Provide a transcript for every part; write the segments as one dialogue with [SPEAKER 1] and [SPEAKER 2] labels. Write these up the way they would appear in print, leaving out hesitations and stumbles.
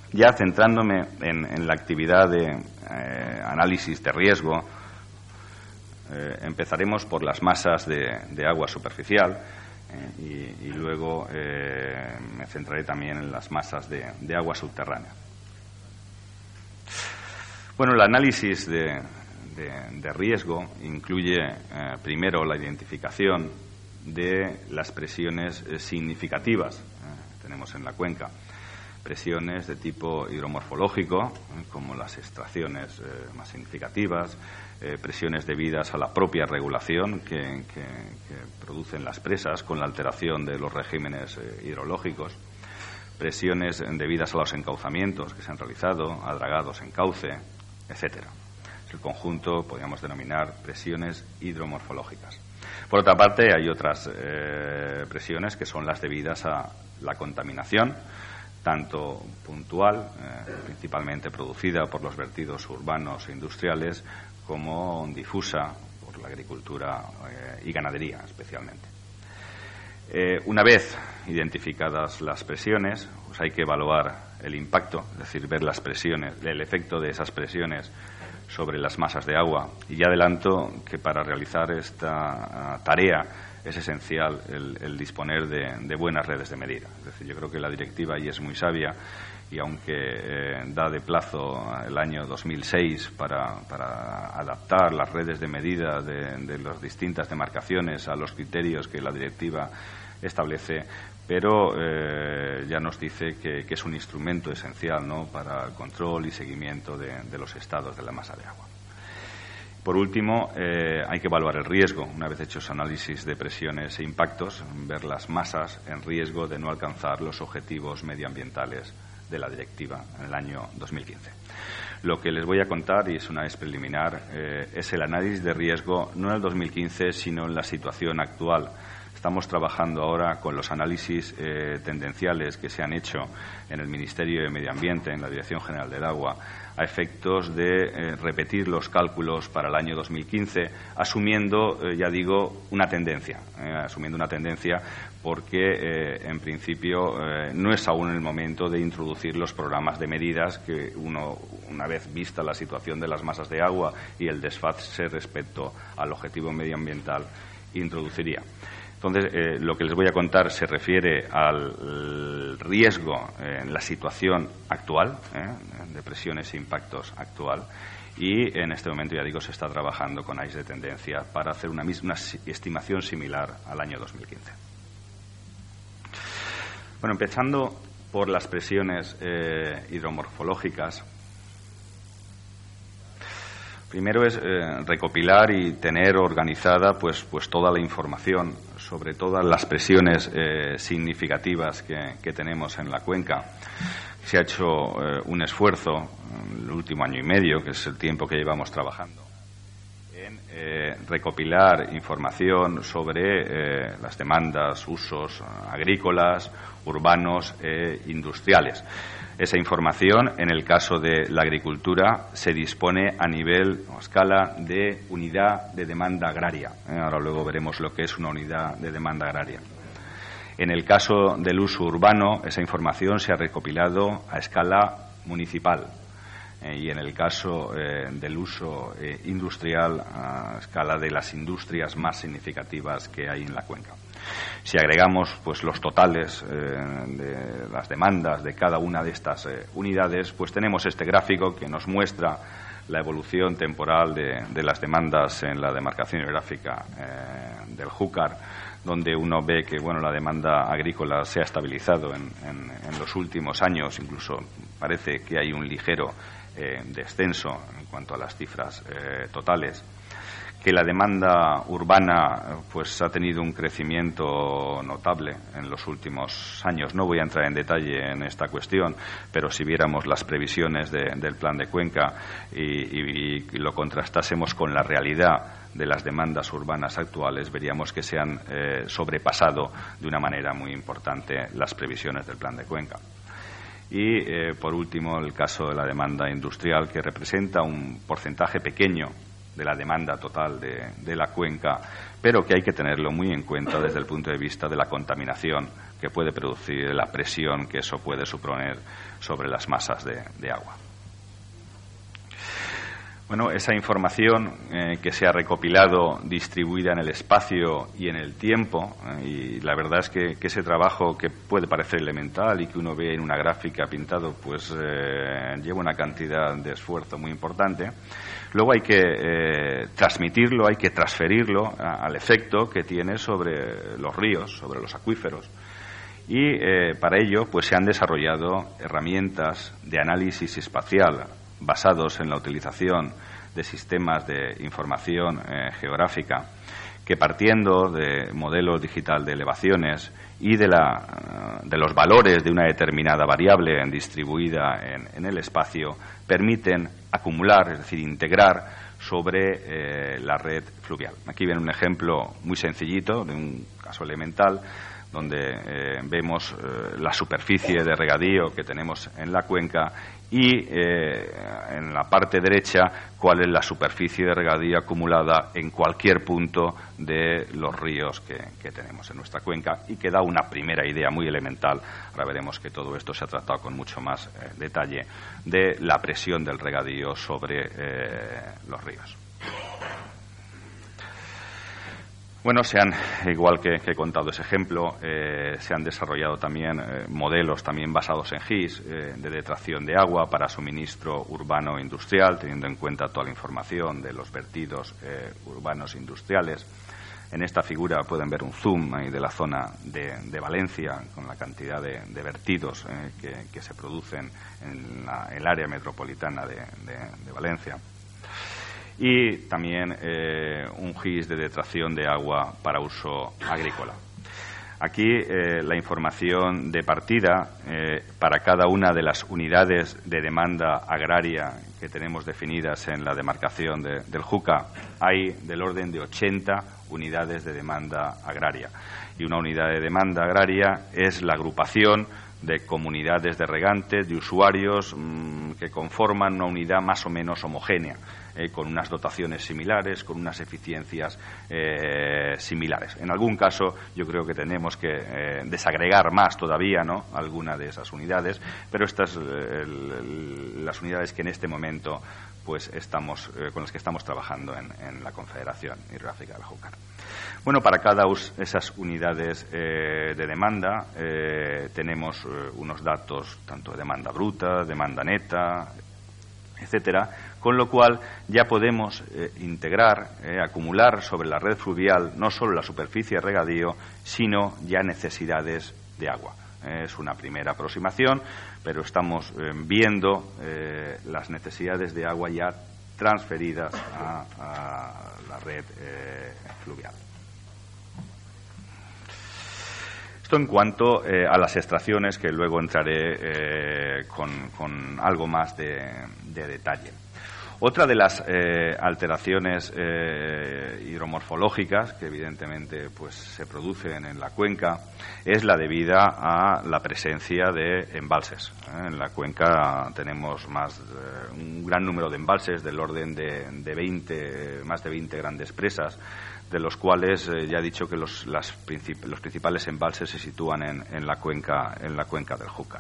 [SPEAKER 1] Ya centrándome en la actividad de análisis de riesgo, empezaremos por las masas de agua superficial y luego me centraré también en las masas de agua subterránea. Bueno, el análisis de riesgo incluye primero la identificación de las presiones significativas que tenemos en la cuenca. Presiones de tipo hidromorfológico, como las extracciones más significativas, presiones debidas a la propia regulación que producen las presas con la alteración de los regímenes hidrológicos, presiones debidas a los encauzamientos que se han realizado, a dragados en cauce, etcétera. El conjunto podríamos denominar presiones hidromorfológicas. Por otra parte, hay otras presiones que son las debidas a la contaminación, tanto puntual, principalmente producida por los vertidos urbanos e industriales, como difusa por la agricultura y ganadería, especialmente. Una vez identificadas las presiones, pues hay que evaluar el impacto, es decir, ver las presiones, el efecto de esas presiones sobre las masas de agua. Y ya adelanto que para realizar esta tarea es esencial el disponer de buenas redes de medida. Es decir, yo creo que la directiva ahí es muy sabia y aunque da de plazo el año 2006 para adaptar las redes de medida de las distintas demarcaciones a los criterios que la directiva establece, pero ya nos dice que es un instrumento esencial, ¿no?, para el control y seguimiento de los estados de la masa de agua. Por último, hay que evaluar el riesgo. Una vez hechos análisis de presiones e impactos, ver las masas en riesgo de no alcanzar los objetivos medioambientales de la directiva en el año 2015. Lo que les voy a contar, y es una vez preliminar, es el análisis de riesgo no en el 2015, sino en la situación actual. Estamos trabajando ahora con los análisis tendenciales que se han hecho en el Ministerio de Medio Ambiente, en la Dirección General del Agua, a efectos de repetir los cálculos para el año 2015, asumiendo, ya digo, una tendencia. Porque, en principio, no es aún el momento de introducir los programas de medidas que una vez vista la situación de las masas de agua y el desfase respecto al objetivo medioambiental, introduciría. Entonces, lo que les voy a contar se refiere al riesgo en la situación actual, de presiones e impactos actual, y en este momento, ya digo, se está trabajando con AIS de tendencia para hacer una estimación similar al año 2015. Bueno, empezando por las presiones hidromorfológicas. Primero es recopilar y tener organizada pues toda la información sobre todas las presiones significativas que tenemos en la cuenca. Se ha hecho un esfuerzo en el último año y medio, que es el tiempo que llevamos trabajando, en recopilar información sobre las demandas, usos agrícolas, urbanos e industriales. Esa información, en el caso de la agricultura, se dispone a nivel o escala de unidad de demanda agraria. Ahora luego veremos lo que es una unidad de demanda agraria. En el caso del uso urbano, esa información se ha recopilado a escala municipal. Y en el caso del uso industrial, a escala de las industrias más significativas que hay en la cuenca. Si agregamos pues los totales de las demandas de cada una de estas unidades, pues tenemos este gráfico que nos muestra la evolución temporal de las demandas en la demarcación hidrográfica del Júcar, donde uno ve que la demanda agrícola se ha estabilizado en los últimos años. Incluso parece que hay un ligero descenso en cuanto a las cifras totales, que la demanda urbana pues ha tenido un crecimiento notable en los últimos años. No voy a entrar en detalle en esta cuestión, pero si viéramos las previsiones del plan de Cuenca y lo contrastásemos con la realidad de las demandas urbanas actuales, veríamos que se han sobrepasado de una manera muy importante las previsiones del plan de Cuenca. Y, por último, el caso de la demanda industrial, que representa un porcentaje pequeño la demanda total de la cuenca, pero que hay que tenerlo muy en cuenta desde el punto de vista de la contaminación que puede producir, la presión que eso puede suponer sobre las masas de agua. Bueno, esa información que se ha recopilado, distribuida en el espacio y en el tiempo, y la verdad es que ese trabajo que puede parecer elemental y que uno ve en una gráfica pintado, pues lleva una cantidad de esfuerzo muy importante. Luego hay que transmitirlo, hay que transferirlo al efecto que tiene sobre los ríos, sobre los acuíferos. Y para ello, pues se han desarrollado herramientas de análisis espacial basados en la utilización de sistemas de información geográfica que, partiendo de modelos digital de elevaciones y de los valores de una determinada variable distribuida en el espacio, permiten acumular, es decir, integrar sobre la red fluvial. Aquí viene un ejemplo muy sencillito de un caso elemental donde vemos la superficie de regadío que tenemos en la cuenca y en la parte derecha cuál es la superficie de regadío acumulada en cualquier punto de los ríos que tenemos en nuestra cuenca, y que da una primera idea muy elemental. Ahora veremos que todo esto se ha tratado con mucho más detalle de la presión del regadío sobre los ríos. Bueno, igual que he contado ese ejemplo, se han desarrollado también modelos también basados en GIS de detracción de agua para suministro urbano e industrial, teniendo en cuenta toda la información de los vertidos urbanos e industriales. En esta figura pueden ver un zoom ahí de la zona de Valencia, con la cantidad de vertidos que se producen en el área metropolitana de Valencia. Y también un GIS de detracción de agua para uso agrícola. Aquí la información de partida para cada una de las unidades de demanda agraria que tenemos definidas en la demarcación del Júcar, hay del orden de 80 unidades de demanda agraria. Y una unidad de demanda agraria es la agrupación de comunidades de regantes, de usuarios que conforman una unidad más o menos homogénea, con unas dotaciones similares, con unas eficiencias similares. En algún caso yo creo que tenemos que desagregar más todavía, ¿no?, alguna de esas unidades, pero estas las unidades que en este momento pues con las que estamos trabajando en la Confederación Hidrográfica del Júcar. Bueno, para cada esas unidades de demanda tenemos unos datos tanto de demanda bruta, demanda neta, etcétera, con lo cual ya podemos integrar, acumular sobre la red fluvial no solo la superficie de regadío, sino ya necesidades de agua. Es una primera aproximación, pero estamos viendo las necesidades de agua ya transferidas a la red fluvial. Esto en cuanto a las extracciones, que luego entraré con algo más de detalle. Otra de las alteraciones hidromorfológicas que evidentemente pues se producen en la cuenca es la debida a la presencia de embalses. En la cuenca tenemos un gran número de embalses del orden de más de 20 grandes presas, de los cuales ya he dicho que los principales embalses se sitúan en la cuenca del Júcar.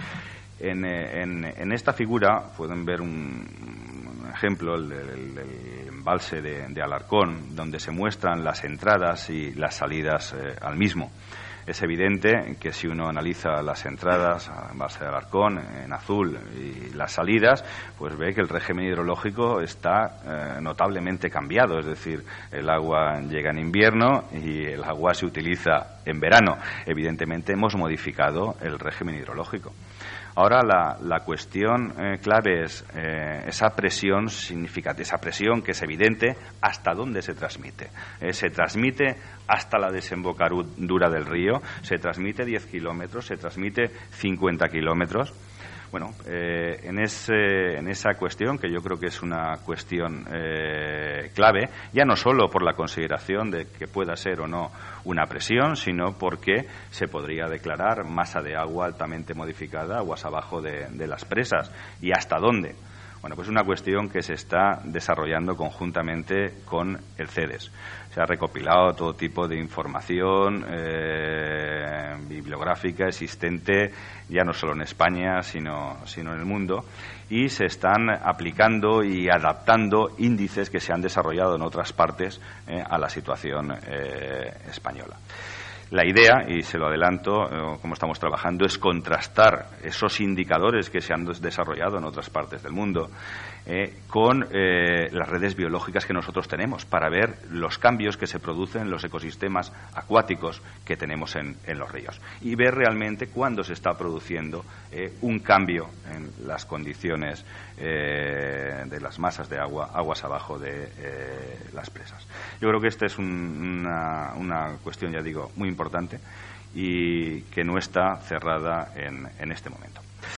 [SPEAKER 1] En esta figura pueden ver un ejemplo, el embalse de Alarcón, donde se muestran las entradas y las salidas al mismo. Es evidente que si uno analiza las entradas al embalse de Alarcón en azul y las salidas, pues ve que el régimen hidrológico está notablemente cambiado. Es decir, el agua llega en invierno y el agua se utiliza en verano. Evidentemente hemos modificado el régimen hidrológico. Ahora la cuestión clave es esa presión significativa, esa presión que es evidente, ¿hasta dónde se transmite? Se transmite hasta la desembocadura del río, se transmite 10 kilómetros, se transmite 50 kilómetros. Bueno, en esa cuestión, que yo creo que es una cuestión clave, ya no solo por la consideración de que pueda ser o no una presión, sino porque se podría declarar masa de agua altamente modificada, aguas abajo de las presas. ¿Y hasta dónde? Bueno, pues es una cuestión que se está desarrollando conjuntamente con el CEDES. Se ha recopilado todo tipo de información bibliográfica existente, ya no solo en España, sino en el mundo, y se están aplicando y adaptando índices que se han desarrollado en otras partes a la situación española. La idea, y se lo adelanto, como estamos trabajando, es contrastar esos indicadores que se han desarrollado en otras partes del mundo con las redes biológicas que nosotros tenemos, para ver los cambios que se producen en los ecosistemas acuáticos que tenemos en los ríos, y ver realmente cuándo se está produciendo un cambio en las condiciones de las masas de agua, aguas abajo de las presas. Yo creo que esta es una cuestión, ya digo, muy importante y que no está cerrada en este momento.